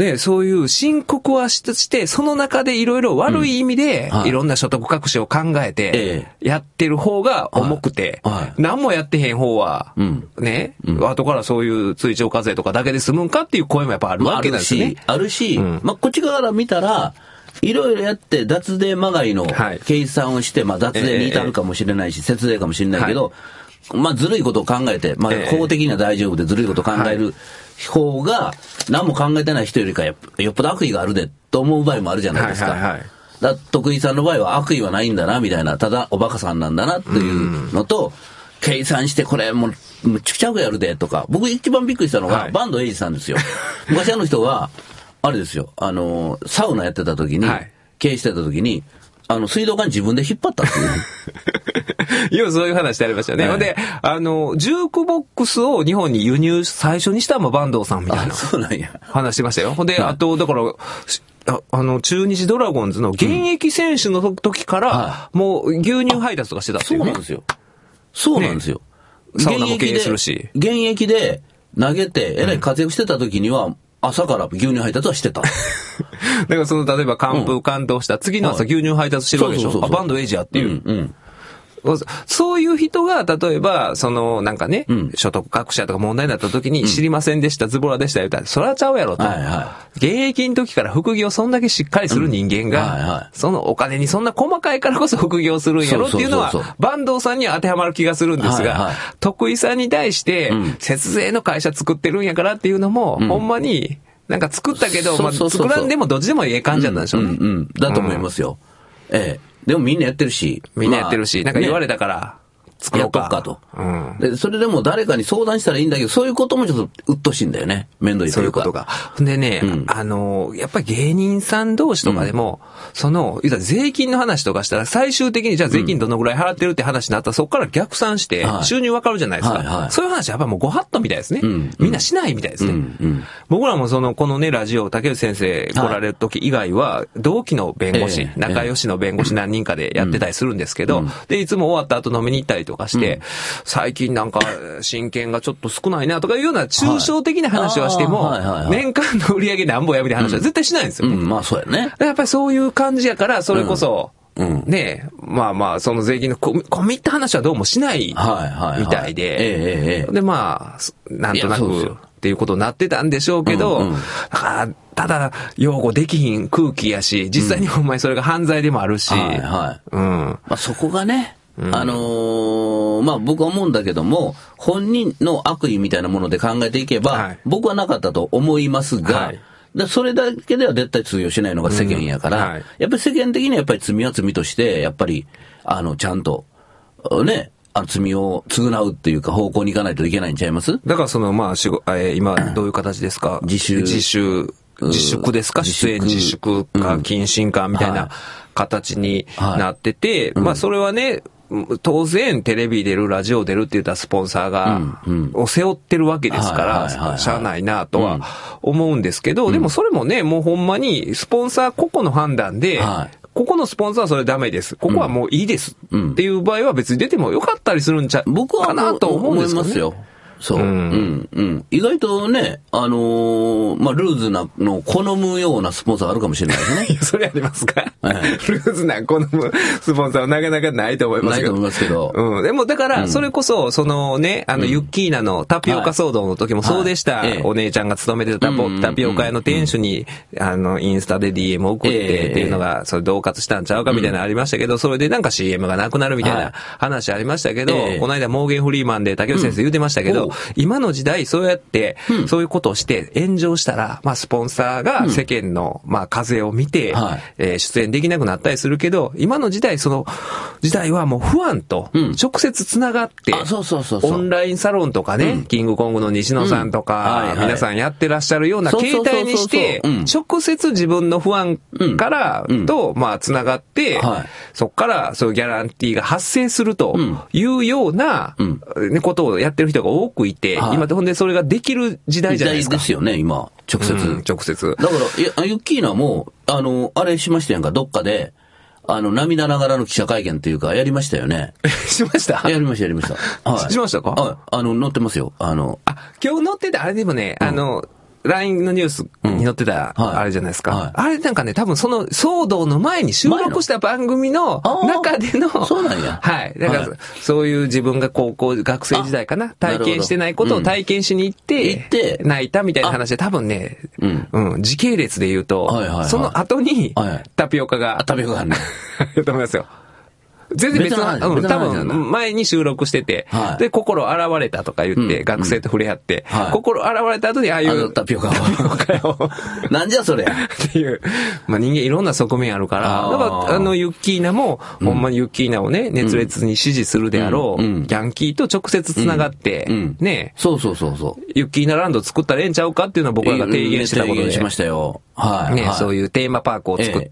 S2: ね、そういう申告はして、その中でいろいろ悪い意味で、いろんな所得隠しを考えて、やってる方が重くて、何もやってへん方は、ね、後からそういう追徴課税とかだけで済むんかっていう声もやっぱあるわけなんですね。
S3: あるし、こっち側から見たら、いろいろやって脱税まがいの計算をして、脱税に至るかもしれないし、節税かもしれないけど、ずるいことを考えて、法的には大丈夫でずるいことを考える方が、何も考えてない人よりかよっぽど悪意があるで、と思う場合もあるじゃないですか。徳井さんの場合は悪意はないんだなみたいな、ただおバカさんなんだなっていうのと、計算してこれもうむちゃくちゃやるでとか、僕一番びっくりしたのが、坂東英二さんですよ。昔人はあれですよ、サウナやってた時に、経営してた時に水道管自分で引っ張ったっていう
S2: 今そういう話でありましたよね。で、ジュークボックスを日本に輸入最初にしたのも坂東さんみたいな話してましたよ。ほんで、あとだから中日ドラゴンズの現役選手の時から、もう牛乳配達とかしてたっていう、ね。
S3: そうなんですよ。そうなんですよ。
S2: サウナも経営するし。
S3: 現役で投げて、えらい活躍してた時には、朝から牛乳配達はしてた。だ
S2: から例えば完封完投した次の朝牛乳配達してるわけでしょ。坂東英二やっていう。そういう人が、例えば、なんかね、所得隠しやとか問題になった時に、知りませんでした、ズボラでした言うたら、それはちゃうやろと。現役の時から副業そんだけしっかりする人間が、そのお金にそんな細かいからこそ副業するんやろっていうのは、坂東さんには当てはまる気がするんですが、徳井さんに対して、節税の会社作ってるんやからっていうのも、ほんまに、なんか作ったけど、作らんでもどっちでもええ感じなんでしょうね。
S3: だと思いますよ。でもみんなやってるし。
S2: なんか言われたから、 作ろうか。
S3: やっとくかと。で、それでも誰かに相談したらいいんだけど、そういうこともちょっと鬱陶しいんだよね。面倒いというか。
S2: そういうことが。でね、やっぱり芸人さん同士とかでも、言ったら税金の話とかしたら、最終的にじゃあ税金どのぐらい払ってるって話になったら、そこから逆算して、収入わかるじゃないですか。そういう話はやっぱりもうご法度みたいですね。みんなしないみたいですね。僕らもこのね、ラジオ、竹内先生来られる時以外は、同期の弁護士、仲良しの弁護士何人かでやってたりするんですけど、で、いつも終わった後飲みに行ったりとかして、最近なんか、親権がちょっと少ないなとかいうような抽象的な話はしても、年間の売り上げなんぼやみたいな話は絶対しないんですよね。
S3: まあそうやね。
S2: やっぱりそういう感じやから、それこそ、ねえ、まあまあ、その税金の込みった話はどうもしないみたいで、で、まあ、なんとなくっていうことになってたんでしょうけど、ただ、擁護できひん空気やし、実際にほんまにそれが犯罪でもあるし、
S3: まあそこがね、まあ僕は思うんだけども、本人の悪意みたいなもので考えていけば、僕はなかったと思いますが、それだけでは絶対通用しないのが世間やから、やっぱり世間的にはやっぱり罪は罪として、やっぱり、ちゃんと、ね、罪を償うっていうか方向に行かないといけないんちゃいます？
S2: だからまあ、今どういう形ですか？自粛ですか？出演自粛か、謹慎かみたいな形になってて、まあそれはね、当然テレビ出るラジオ出るって言ったらスポンサーが、を背負ってるわけですからしゃあないなとは思うんですけど、でもそれもねもうほんまにスポンサー個々の判断で、ここのスポンサーはそれダメです、ここはもういいですっていう場合は別に出てもよかったりするんちゃうかなと思うんですけどね。
S3: 僕は思いますよ。そう。意外とね、まあ、ルーズなのを好むようなスポンサーあるかもしれないですね。
S2: それありますか？ルーズな好むスポンサーはなかなかないと思いますけど。
S3: ないと思いますけど。
S2: でもだから、それこそ、ユッキーナのタピオカ騒動の時もそうでした。お姉ちゃんが勤めてたタピオカ屋の店主に、インスタで DM を送ってっていうのが、それ同喝したんちゃうかみたいなのありましたけど、それでなんか CM がなくなるみたいな話ありましたけど、この間モーゲンフリーマンで竹内先生言ってましたけど、今の時代そうやって、そういうことをして炎上したら、まあスポンサーが世間の、まあ風を見て、出演できなくなったりするけど、今の時代、その時代はもうファンと直接つながって、オンラインサロンとかね、キングコングの西野さんとか、皆さんやってらっしゃるような形態にして、直接自分のファンからと、まあつながって、そこからそういうギャランティーが発生するというようなことをやってる人が多くいて、今ほんでそれができる時代じゃないですか。
S3: 時代ですよね、今。直接。だから、ユッキーナも、あれしましたやんか、どっかで、涙ながらの記者会見っていうか、やりましたよね。
S2: しました？
S3: やりました。
S2: はい。しましたか？
S3: はい。載ってますよ。
S2: 今日載ってた、あれでもね、LINE のニュースに載ってた、あれじゃないですか。あれなんかね、多分その騒動の前に収録した番組の中での、
S3: そうなんや。
S2: はい。だから、そういう自分が学生時代かな、体験してないことを体験しに行って、泣いたみたいな話で多分ね、時系列で言うと、その後に、タピオカがあるね。と思いますよ。全然別の、多分前に収録してて、で、心洗われたとか言って、学生と触れ合って、心洗われた後にああいう
S3: タピオカを。なんじゃそれ
S2: っていう、まあ人間いろんな側面あるから、だからユッキーナも、ほんまにユッキーナをね、熱烈に支持するであろう、ヤンキーと直接つながって、ね、
S3: そう。
S2: ユッキーナランド作ったらええんちゃうかっていうのは僕らが提言したことで。
S3: 提言しましたよ。はい。
S2: ね、そういうテーマパークを作って、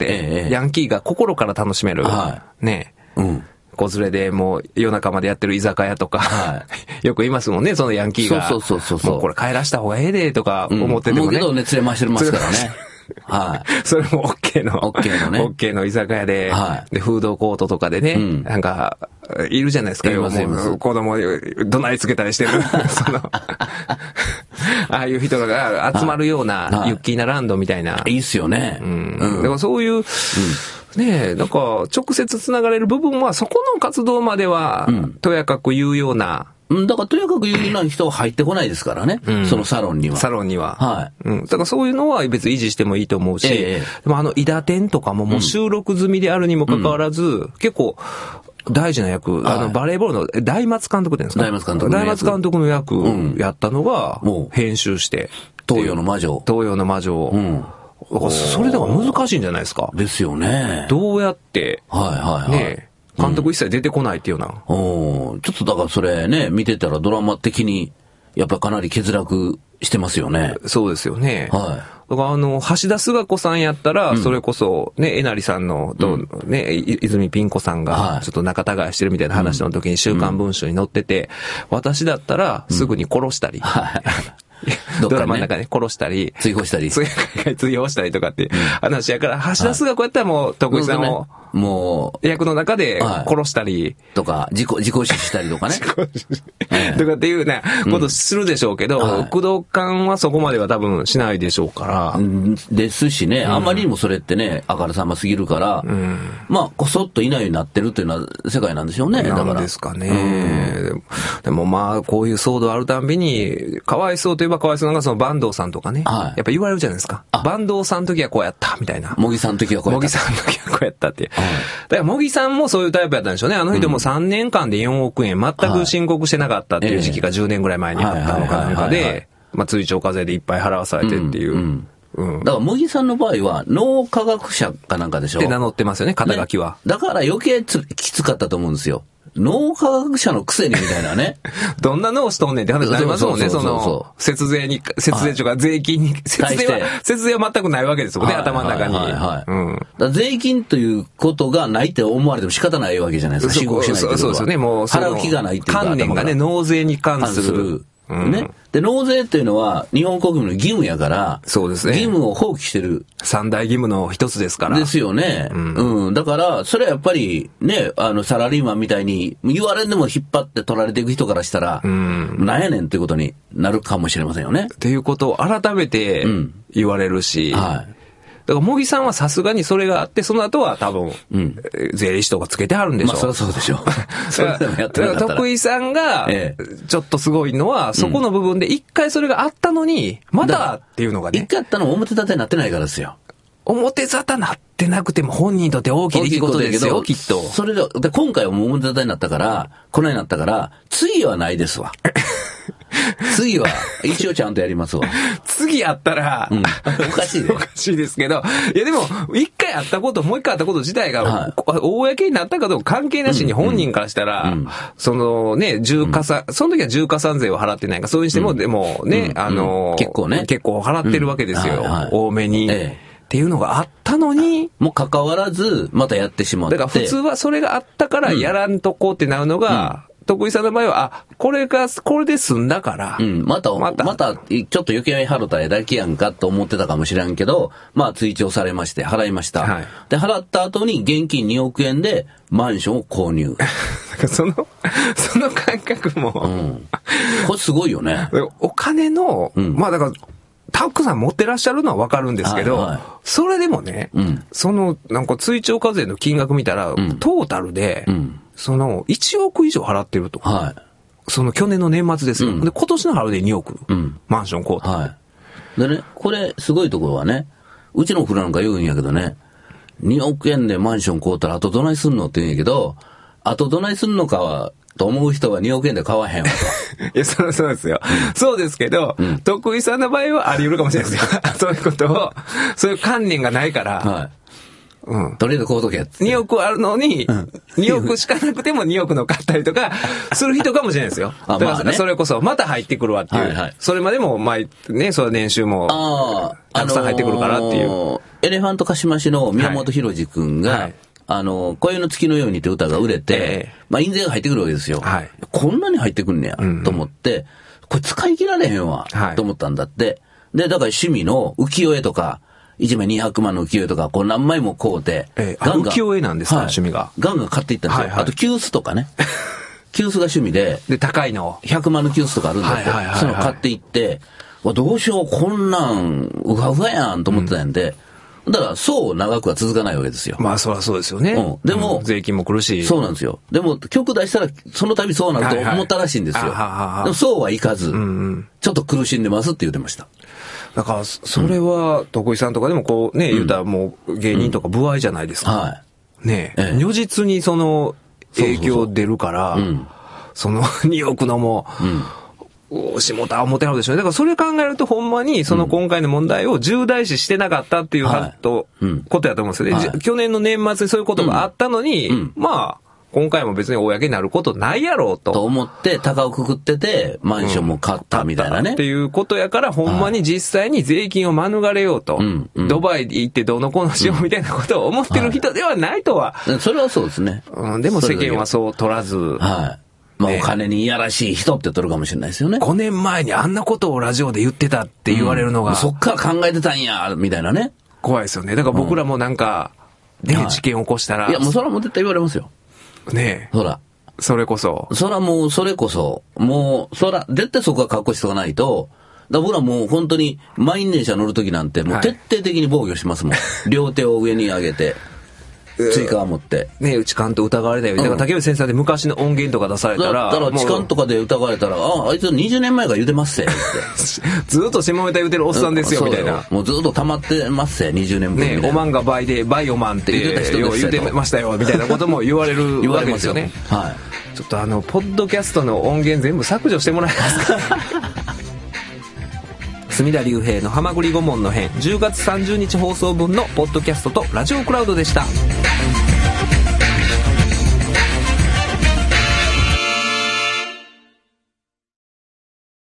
S2: ヤンキーが心から楽しめる。ね。子連れでもう夜中までやってる居酒屋とか、よく言いますもんね、そのヤンキーが。
S3: そう。
S2: もうこれ帰らした方がええでとか思っててもね。
S3: 思うけど熱連回してますからね。はい。
S2: それも OK の。
S3: OK
S2: の居酒屋で、で、フードコートとかでね、なんか、いるじゃないですか。子供、怒鳴りつけたりしてる。ああいう人が集まるような、ユッキーナランドみたいな。
S3: いいっすよね。
S2: だからそういう、ねえ、なんか、直接つながれる部分は、そこの活動までは、とやかく言うような。
S3: だから、とやかく言うような人は入ってこないですからね。そのサロンには。
S2: はい。だからそういうのは別に維持してもいいと思うし、でも伊達店とかももう収録済みであるにもかかわらず、結構、大事な役、バレーボールの大松監督って言うんですか？大松監督の役やったのが、編集して。
S3: 東洋の魔女を。
S2: それだから難しいんじゃないですか。
S3: ですよね。
S2: どうやって、ね、 監督一切出てこないっていうような。
S3: ちょっとだからそれね、見てたらドラマ的に、やっぱかなり欠落してますよね。
S2: そうですよね。
S3: はい。
S2: だから橋田壽賀子さんやったら、それこそ、ね、えなりさんの、ね、泉ピン子さんが、ちょっと仲違いしてるみたいな話の時に週刊文春に載ってて、私だったら、すぐに殺したり。ドラマの中で殺したり、
S3: 追放したり。
S2: 追放したりとかって話やから、橋田壽賀子やったらもう、徳井さんを、
S3: もう、
S2: 役の中で殺したり。
S3: とか、自己死したりとかね。
S2: とかっていうね、ことするでしょうけど、工藤館はそこまでは多分しないでしょうから。
S3: ですしね、あまりにもそれってね、あからさますぎるから、まあ、こそっといないようになってるというのは世界なんでしょうね、だから。
S2: なんですかね。でもまあ、こういう騒動あるたんびに、かわいそうといえばかわいそうなのがその坂東さんとかね。やっぱ言われるじゃないですか。坂東さんの時はこうやった、みたいな。
S3: 茂木さんの時はこうやった。
S2: 茂木さんの時はこうやったって。だから茂木さんもそういうタイプやったんでしょうね。あの人も3年間で4億円全く申告してなかったっていう時期が10年ぐらい前にあったのかなんかで、まあ追徴課税でいっぱい払わされてっていう。
S3: だから茂木さんの場合は脳科学者かなんかでしょ。
S2: って名乗ってますよね、肩書きは。
S3: だから余計きつかったと思うんですよ。脳科学者のくせにみたいなね。
S2: どんな脳しとんねんって話になりますもんね、その、節税というか税金に、節税は全くないわけですもんね、頭の中に。
S3: 税金ということがないって思われても仕方ないわけじゃないですか、申告しないってことは。
S2: そうですよね、もう。
S3: 払う気がないっていうか。
S2: 観念がね、納税に関する。
S3: ね。で、納税っていうのは日本国民の義務やから、
S2: そうですね。
S3: 義務を放棄してる。
S2: 三大義務の一つですから。
S3: ですよね。だから、それはやっぱりね、サラリーマンみたいに言われんでも引っ張って取られていく人からしたら、なんやねんっていうことになるかもしれませんよね。
S2: っていうことを改めて言われるし、だから、茂木さんはさすがにそれがあって、その後は多分、税理士とかつけてはるんでしょう。
S3: まあ、そうでしょう。それでもやってなかったら。
S2: 徳井さんが、ちょっとすごいのは、そこの部分で一回それがあったのに、またっていうのがね。
S3: 一回あったのも表沙汰になってないからですよ。
S2: 表沙汰なってなくても本人にとって大きい出来事ですよ、きっと。
S3: それで、今回はもう表沙汰になったから、このようになったから、次はないですわ。次は、一応ちゃんとやりますわ。
S2: 次やったら、
S3: おかしいで。
S2: おかしいですけど、いやでも、一回やったこと、もう一回やったこと自体が、公になったかどうか関係なしに本人からしたら、そのね、その時は重加算税を払ってないか、そうにしても、でもね、
S3: 結構ね。
S2: 結構払ってるわけですよ。多めに。っていうのがあったのに、
S3: もう関わらず、またやってしまって。
S2: だから普通はそれがあったからやらんとこうってなるのが、徳井さんの場合は、これで済んだから。
S3: また、ちょっと余計に払ったらだけやんかと思ってたかもしれんけど、まあ、追徴されまして、払いました。で、払った後に現金2億円でマンションを購入。
S2: その感覚も、
S3: これすごいよね。
S2: お金の、まあだから、たくさん持ってらっしゃるのはわかるんですけど、それでもね、なんか追徴課税の金額見たら、トータルで、1億以上払ってると。その去年の年末ですよ。で、今年の春で2億、マンション買うと。
S3: でね、これ、すごいところはね、うちのお風呂なんか言うんやけどね、2億円でマンション買うたら後どないすんのって言うんやけど、後どないすんのかは、と思う人は2億円で買わへんわと。
S2: いや、そうですよ。そうですけど、徳井さんの場合はあり得るかもしれないですよ。そういうことを、そういう観念がないから、
S3: とりあえず買うとけやつ。
S2: 2億あるのに、2億しかなくても2億の買ったりとか、する人かもしれないですよ。だからそれこそ、また入ってくるわっていう。それまでも、まあ、ね、それ年収も、たくさん入ってくるからっていう。
S3: エレファントカシマシの宮本浩次くんが、恋の月のようにって歌が売れて、まあ、印税が入ってくるわけですよ。こんなに入ってくんねや、と思って、これ使い切られへんわ、と思ったんだって。で、だから趣味の浮世絵とか、1枚200万の浮世絵とか、こう何枚も買うて、
S2: 浮世絵なんですか、趣味が。
S3: ガンガン買っていったんですよ。あと、急須とかね。急須が趣味で、
S2: 高いの。
S3: 100万の急須とかあるんだって。その買っていって、どうしよう、こんなん、うわうわやん、と思ってたんで、だから、そう長くは続かないわけですよ。
S2: まあ、そりゃそうですよね。
S3: でも、
S2: 税金も来るし。
S3: そうなんですよ。でも、曲出したら、その度そうなると思ったらしいんですよ。でも、そうはいかず、ちょっと苦しんでますって言ってました。
S2: だから、それは、徳井さんとかでもこうね、言うたらもう芸人とか歩合じゃないですか。ねえ。如実にその影響出るから、その2億のも、しもた思ってはるでしょうね。だからそれ考えるとほんまにその今回の問題を重大視してなかったっていうことやと思うんですよね。去年の年末にそういうことがあったのに、まあ、 今回も別に公になることないやろうと。
S3: と思って、高をくくってて、マンションも買ったみたいなね。
S2: っていうことやから、ほんまに実際に税金を免れようと。ドバイ行ってどうのこうのしようみたいなことを思ってる人ではないとは。
S3: それはそうですね。
S2: でも世間はそう取らず。
S3: はい。まあ、お金にいやらしい人って取るかもしれないですよね。
S2: 5年前にあんなことをラジオで言ってたって言われるのが。
S3: そっから考えてたんや、みたいなね。
S2: 怖いですよね。だから僕らもなんか、事件起こしたら。
S3: いや、もうそれはもう絶対言われますよ。
S2: ね
S3: え。ほら。
S2: それこそ。
S3: それこそ、絶対そこは隠しとかないと、僕らもう本当に満員電車乗るときなんて、もう徹底的に防御しますもん。両手を上に上げて。追加を持って。
S2: ね、痴漢と疑われたよ。だから竹内先生で昔の音源とか出されたら。
S3: だから痴漢とかで疑われたら、あいつ20年前から言うてますせ。って
S2: ずっと下ネタ言うてるおっさんですよ、みたいな。
S3: もうずっと溜まってますせ、20年分。
S2: ね、おまんが倍で、倍おまんって言ってましたよ、みたいなことも言われるわけですよね。
S3: はい。
S2: ちょっとポッドキャストの音源全部削除してもらえますか。隅田隆平のはまぐり顧問の編10月30日放送分のポッドキャストとラジオクラウドでした。